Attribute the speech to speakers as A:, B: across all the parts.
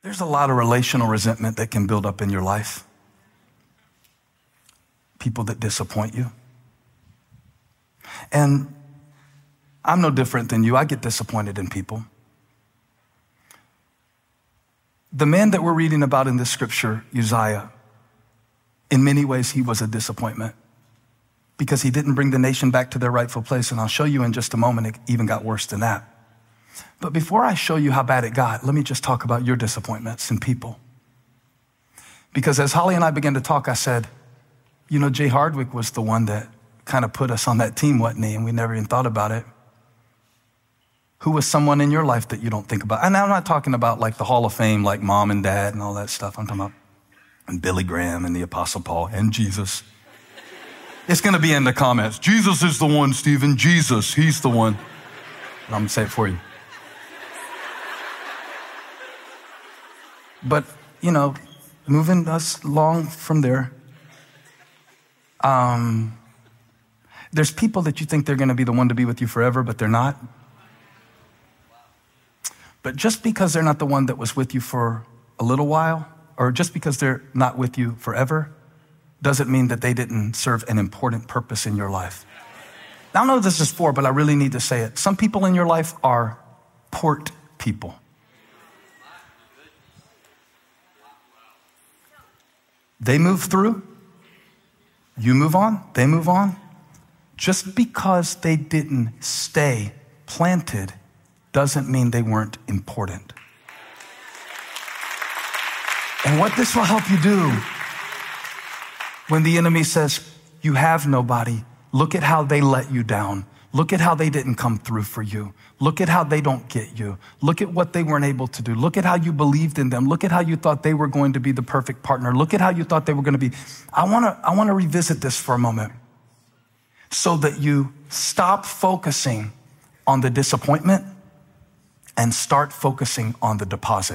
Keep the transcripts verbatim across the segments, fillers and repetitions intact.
A: There's a lot of relational resentment that can build up in your life. People that disappoint you. And I'm no different than you. I get disappointed in people. The man that we're reading about in this scripture, Uzziah, in many ways, he was a disappointment because he didn't bring the nation back to their rightful place. And I'll show you in just a moment, it even got worse than that. But before I show you how bad it got, let me just talk about your disappointments in people. Because as Holly and I began to talk, I said, you know, Jay Hardwick was the one that kind of put us on that team, wasn't he? And we never even thought about it. Who was someone in your life that you don't think about? And I'm not talking about like the Hall of Fame, like mom and dad and all that stuff. I'm talking about and Billy Graham and the Apostle Paul and Jesus. It's going to be in the comments. Jesus is the one, Stephen. Jesus, he's the one. And I'm going to say it for you. But, you know, moving us along from there, um, there's people that you think they're going to be the one to be with you forever, but they're not. But just because they're not the one that was with you for a little while, or just because they're not with you forever, doesn't mean that they didn't serve an important purpose in your life. Now, I don't know what this is for, but I really need to say it. Some people in your life are port people. They move through, you move on, they move on. Just because they didn't stay planted doesn't mean they weren't important. And what this will help you do when the enemy says, you have nobody, look at how they let you down. Look at how they didn't come through for you. Look at how they don't get you. Look at what they weren't able to do. Look at how you believed in them. Look at how you thought they were going to be the perfect partner. Look at how you thought they were going to be. I want to I want to revisit this for a moment so that you stop focusing on the disappointment and start focusing on the deposit.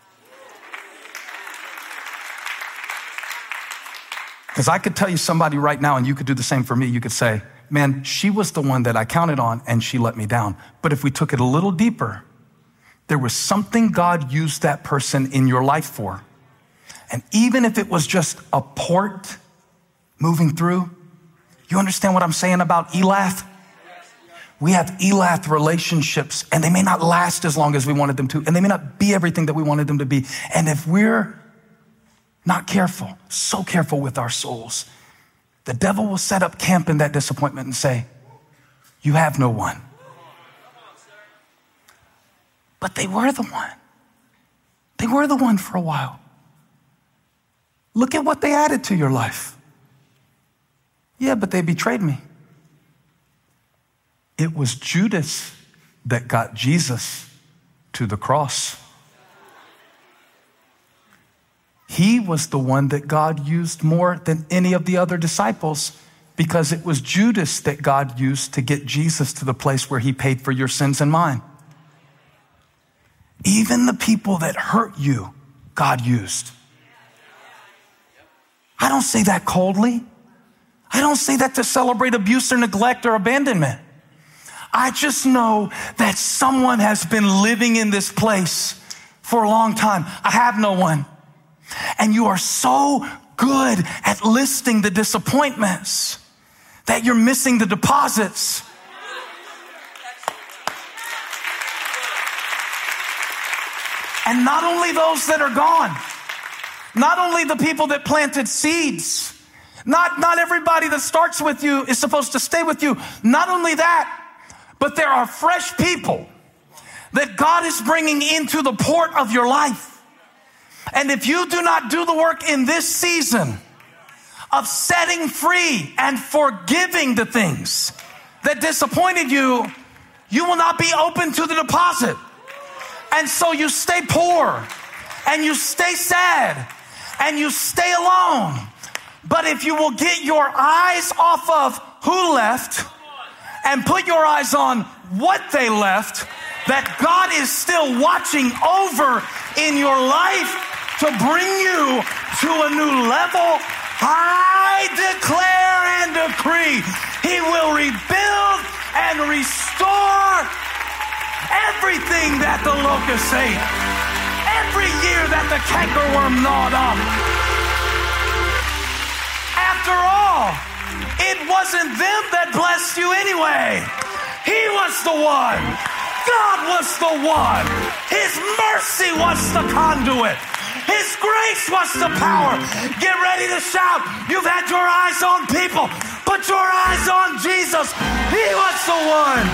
A: Because I could tell you somebody right now, and you could do the same for me. You could say, man, she was the one that I counted on and she let me down. But if we took it a little deeper, there was something God used that person in your life for. And even if it was just a port moving through, you understand what I'm saying about Elath? We have Elath relationships and they may not last as long as we wanted them to, and they may not be everything that we wanted them to be. And if we're not careful, so careful with our souls, the devil will set up camp in that disappointment and say, you have no one. But they were the one. They were the one for a while. Look at what they added to your life. Yeah, but they betrayed me. It was Judas that got Jesus to the cross. He was the one that God used more than any of the other disciples because it was Judas that God used to get Jesus to the place where he paid for your sins and mine. Even the people that hurt you, God used. I don't say that coldly. I don't say that to celebrate abuse or neglect or abandonment. I just know that someone has been living in this place for a long time. I have no one. And you are so good at listing the disappointments that you're missing the deposits. And not only those that are gone, not only the people that planted seeds, not, not everybody that starts with you is supposed to stay with you. Not only that, but there are fresh people that God is bringing into the port of your life. And if you do not do the work in this season of setting free and forgiving the things that disappointed you, you will not be open to the deposit. And so you stay poor and you stay sad and you stay alone. But if you will get your eyes off of who left and put your eyes on what they left, that God is still watching over in your life to bring you to a new level, I declare and decree he will rebuild and restore everything that the locusts ate. Every year that that the cankerworm gnawed up. After all, it wasn't them that blessed you anyway. He was the one. God was the one. His mercy was the conduit. His grace was the power. Get ready to shout. You've had your eyes on people. Put your eyes on Jesus. He was the one.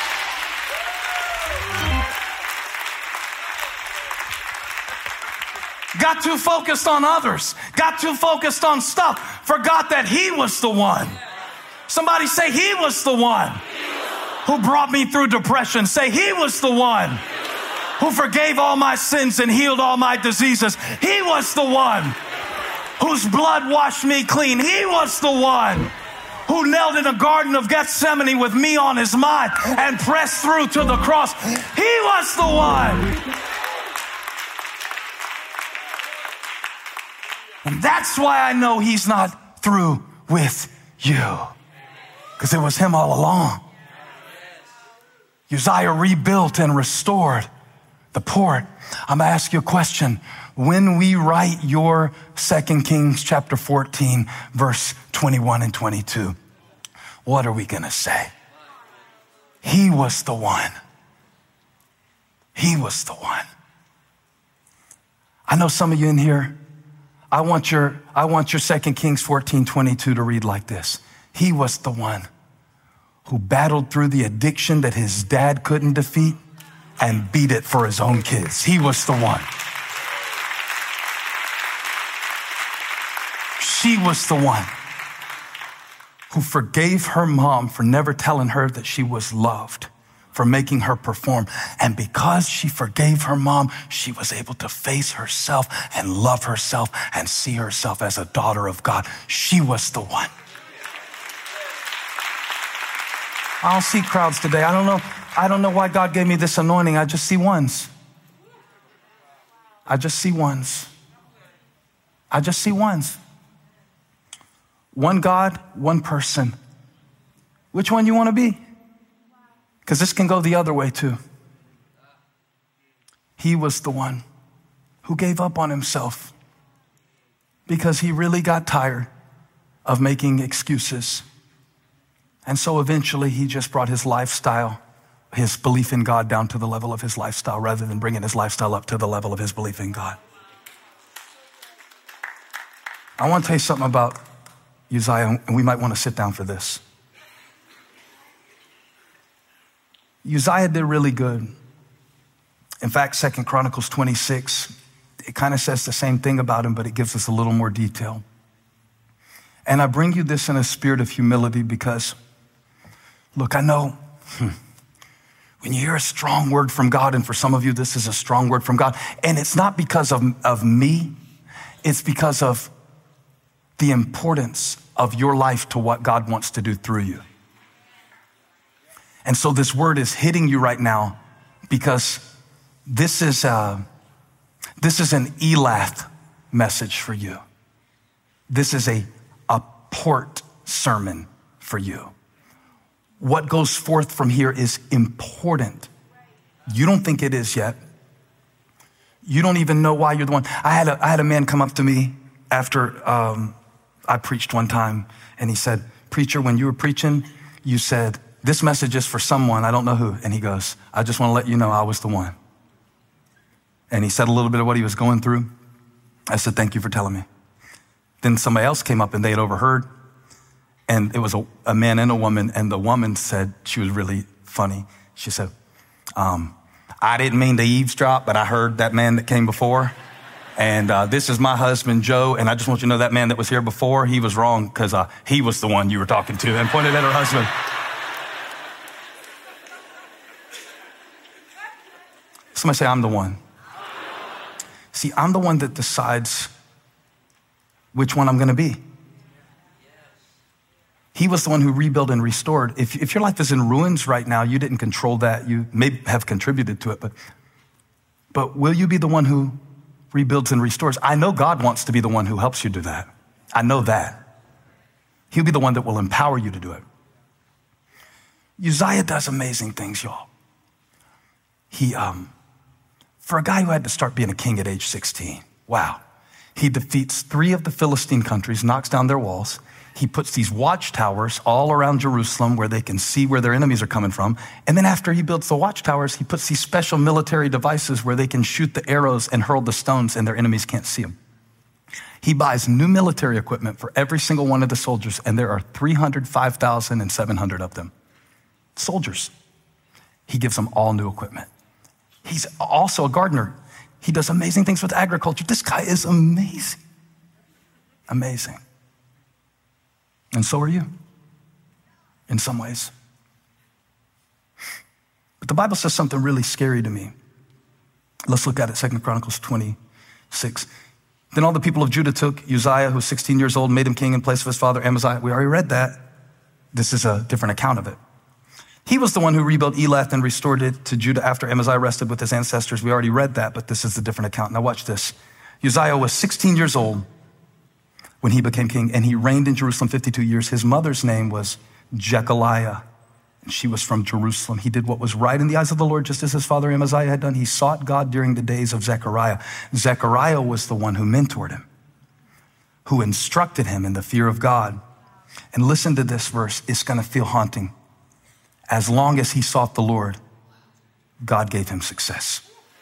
A: Got too focused on others. Got too focused on stuff. Forgot that he was the one. Somebody say, he was the one who brought me through depression. Say, he was the one who forgave all my sins and healed all my diseases. He was the one whose blood washed me clean. He was the one who knelt in a garden of Gethsemane with me on his mind and pressed through to the cross. He was the one. And that's why I know he's not through with you. Because it was him all along. Uzziah rebuilt and restored the port. I'm going to ask you a question. When we write your Second Kings chapter fourteen, verse twenty-one and twenty-two, what are we going to say? He was the one. He was the one. I know some of you in here, I want your, I want your Second Kings fourteen, twenty-two to read like this. He was the one who battled through the addiction that his dad couldn't defeat and beat it for his own kids. He was the one. She was the one who forgave her mom for never telling her that she was loved, for making her perform. And because she forgave her mom, she was able to face herself and love herself and see herself as a daughter of God. She was the one. I don't see crowds today. I don't know. I don't know why God gave me this anointing. I just see ones. I just see ones. I just see ones. One God, one person. Which one you want to be? Because this can go the other way too. He was the one who gave up on himself because he really got tired of making excuses. And so eventually he just brought his lifestyle, his belief in God down to the level of his lifestyle rather than bringing his lifestyle up to the level of his belief in God. I want to tell you something about Uzziah, and we might want to sit down for this. Uzziah did really good. In fact, Second Chronicles twenty-six, it kind of says the same thing about him, but it gives us a little more detail. And I bring you this in a spirit of humility because, look, I know hmm, when you hear a strong word from God, and for some of you, this is a strong word from God, and it's not because of, of me, it's because of the importance of your life to what God wants to do through you. And so this word is hitting you right now because this is a, this is an Elath message for you. This is a, a port sermon for you. What goes forth from here is important. You don't think it is yet. You don't even know why you're the one. I had a, I had a man come up to me after um, I preached one time, and he said, "Preacher, when you were preaching, you said, this message is for someone, I don't know who." And he goes, "I just want to let you know I was the one." And he said a little bit of what he was going through. I said, "Thank you for telling me." Then somebody else came up and they had overheard. And it was a, a man and a woman. And the woman said, she was really funny. She said, um, "I didn't mean to eavesdrop, but I heard that man that came before. And uh, this is my husband, Joe. And I just want you to know that man that was here before, he was wrong because uh, he was the one you were talking to," and pointed at her husband. Somebody say, "I'm the one." See, I'm the one that decides which one I'm going to be. He was the one who rebuilt and restored. If, if your life is in ruins right now, you didn't control that. You may have contributed to it, but, but will you be the one who rebuilds and restores? I know God wants to be the one who helps you do that. I know that. He'll be the one that will empower you to do it. Uzziah does amazing things, y'all. He, um, For a guy who had to start being a king at age sixteen, wow. He defeats three of the Philistine countries, knocks down their walls. He puts these watchtowers all around Jerusalem where they can see where their enemies are coming from. And then after he builds the watchtowers, he puts these special military devices where they can shoot the arrows and hurl the stones and their enemies can't see them. He buys new military equipment for every single one of the soldiers, and there are three hundred five thousand seven hundred of them. Soldiers. He gives them all new equipment. He's also a gardener. He does amazing things with agriculture. This guy is amazing. Amazing. And so are you, in some ways. But the Bible says something really scary to me. Let's look at it, Second Chronicles twenty-six. Then all the people of Judah took Uzziah, who was sixteen years old, made him king in place of his father Amaziah. We already read that. This is a different account of it. He was the one who rebuilt Elath and restored it to Judah after Amaziah rested with his ancestors. We already read that, but this is a different account. Now watch this. Uzziah was sixteen years old when he became king, and he reigned in Jerusalem fifty-two years. His mother's name was Jechaliah, and she was from Jerusalem. He did what was right in the eyes of the Lord, just as his father Amaziah had done. He sought God during the days of Zechariah. Zechariah was the one who mentored him, who instructed him in the fear of God. And listen to this verse. It's going to feel haunting. As long as he sought the Lord, God gave him success.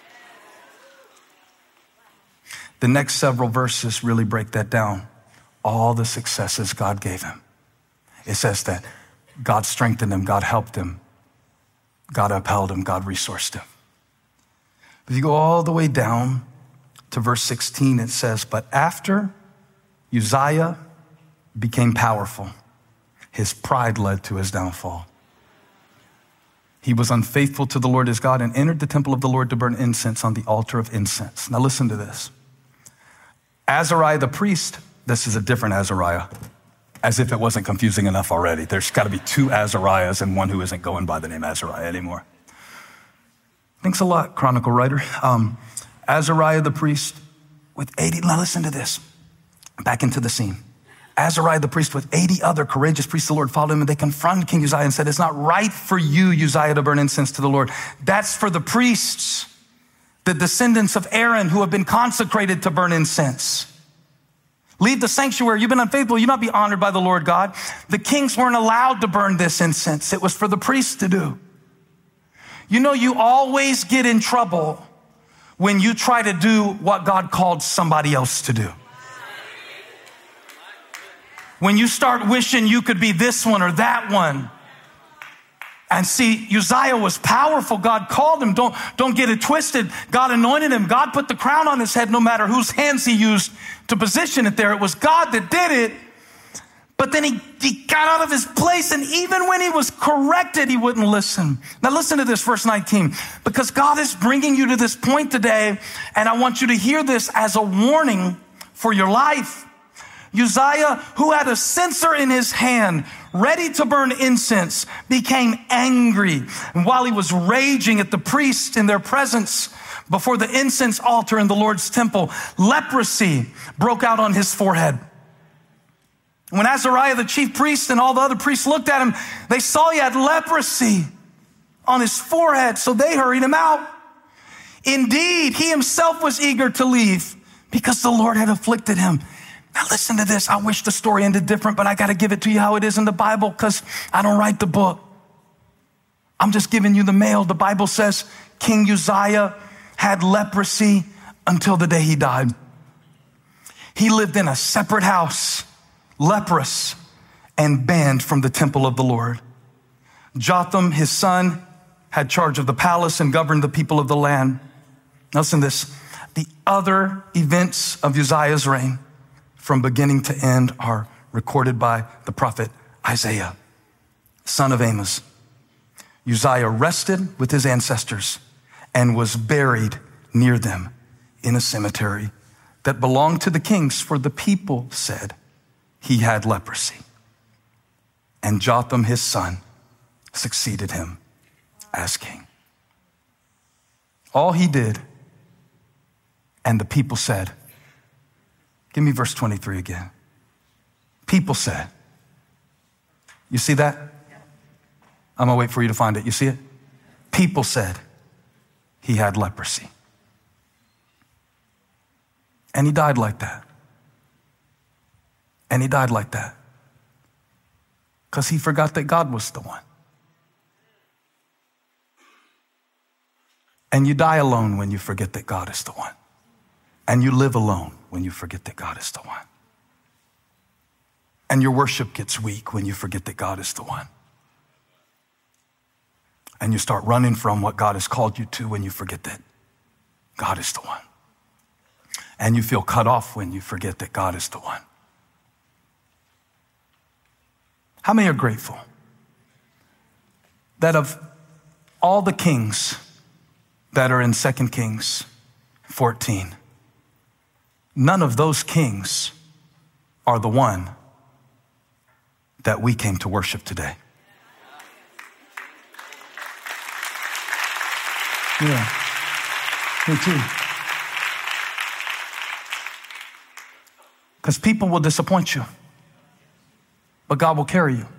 A: The next several verses really break that down. All the successes God gave him. It says that God strengthened him, God helped him, God upheld him, God resourced him. If you go all the way down to verse sixteen, it says, but after Uzziah became powerful, his pride led to his downfall. He was unfaithful to the Lord his God and entered the temple of the Lord to burn incense on the altar of incense. Now listen to this. Azariah the priest, this is a different Azariah, as if it wasn't confusing enough already. There's got to be two Azariahs and one who isn't going by the name Azariah anymore. Thanks a lot, Chronicle writer. Um, Azariah the priest with eighty, now listen to this, back into the scene. Azariah the priest with eighty other courageous priests of the Lord followed him, and they confronted King Uzziah and said, it's not right for you, Uzziah, to burn incense to the Lord. That's for the priests, the descendants of Aaron who have been consecrated to burn incense. Leave the sanctuary. You've been unfaithful. You not be honored by the Lord God. The kings weren't allowed to burn this incense. It was for the priests to do. You know, you always get in trouble when you try to do what God called somebody else to do. When you start wishing you could be this one or that one. And see, Uzziah was powerful. God called him. Don't, don't get it twisted. God anointed him. God put the crown on his head no matter whose hands he used to position it there. It was God that did it. But then he, he got out of his place, and even when he was corrected, he wouldn't listen. Now listen to this, verse nineteen. Because God is bringing you to this point today, and I want you to hear this as a warning for your life. Uzziah, who had a censer in his hand, ready to burn incense, became angry. And while he was raging at the priests in their presence before the incense altar in the Lord's temple, leprosy broke out on his forehead. When Azariah, the chief priest, and all the other priests looked at him, they saw he had leprosy on his forehead, so they hurried him out. Indeed, he himself was eager to leave because the Lord had afflicted him. Now listen to this. I wish the story ended different, but I got to give it to you how it is in the Bible because I don't write the book. I'm just giving you the mail. The Bible says King Uzziah had leprosy until the day he died. He lived in a separate house, leprous and banned from the temple of the Lord. Jotham, his son, had charge of the palace and governed the people of the land. Now listen to this. The other events of Uzziah's reign from beginning to end are recorded by the prophet Isaiah, son of Amos. Uzziah rested with his ancestors and was buried near them in a cemetery that belonged to the kings, for the people said he had leprosy. And Jotham, his son, succeeded him as king. All he did, and the people said, give me verse twenty-three again. People said, you see that? I'm gonna wait for you to find it. You see it? People said he had leprosy. And he died like that. And he died like that. Because he forgot that God was the one. And you die alone when you forget that God is the one. And you live alone when you forget that God is the one. And your worship gets weak when you forget that God is the one. And you start running from what God has called you to when you forget that God is the one. And you feel cut off when you forget that God is the one. How many are grateful that of all the kings that are in Second Kings fourteen, none of those kings are the one that we came to worship today? Yeah, me too. Because people will disappoint you, but God will carry you.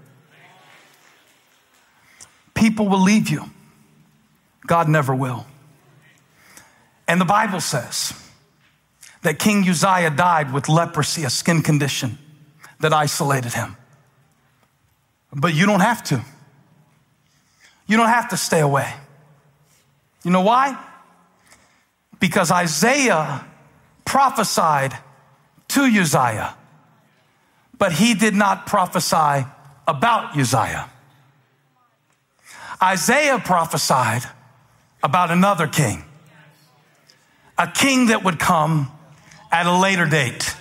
A: People will leave you. God never will. And the Bible says that King Uzziah died with leprosy, a skin condition that isolated him. But you don't have to. You don't have to stay away. You know why? Because Isaiah prophesied to Uzziah, but he did not prophesy about Uzziah. Isaiah prophesied about another king, a king that would come at a later date,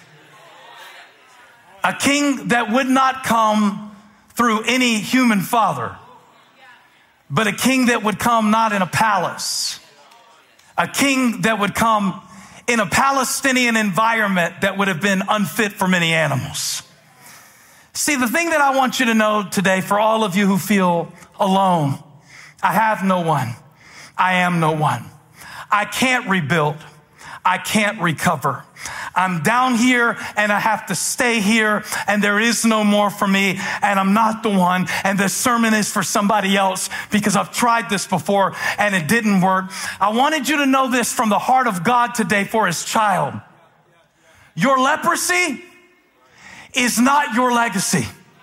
A: a king that would not come through any human father, but a king that would come not in a palace, a king that would come in a Palestinian environment that would have been unfit for many animals. See, the thing that I want you to know today, for all of you who feel alone, I have no one. I am no one. I can't rebuild. I can't recover. I'm down here and I have to stay here, and there is no more for me, and I'm not the one, and this sermon is for somebody else because I've tried this before and it didn't work. I wanted you to know this from the heart of God today for his child. Your leprosy is not your legacy.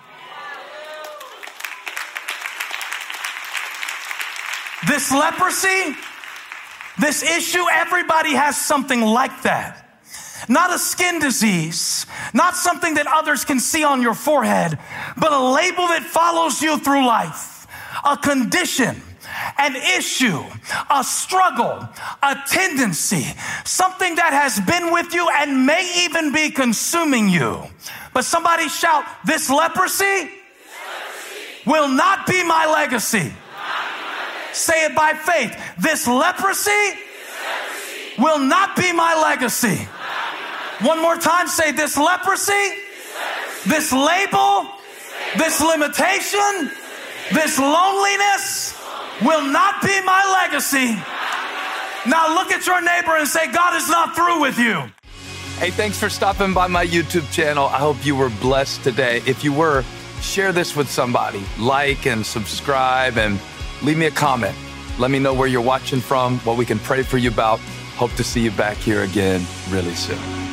A: This leprosy, this issue, everybody has something like that. Not a skin disease, not something that others can see on your forehead, but a label that follows you through life, a condition, an issue, a struggle, a tendency, something that has been with you and may even be consuming you. But somebody shout, this leprosy, this leprosy will not be my legacy. Say it by faith. This leprosy, this leprosy will not be my legacy. One more time, say this leprosy, this, leprosy, this label, this, label, this limitation, this loneliness will not be my legacy. Now look at your neighbor and say, God is not through with you. Hey, thanks for stopping by my YouTube channel. I hope you were blessed today. If you were, share this with somebody. Like and subscribe and leave me a comment. Let me know where you're watching from, what we can pray for you about. Hope to see you back here again really soon.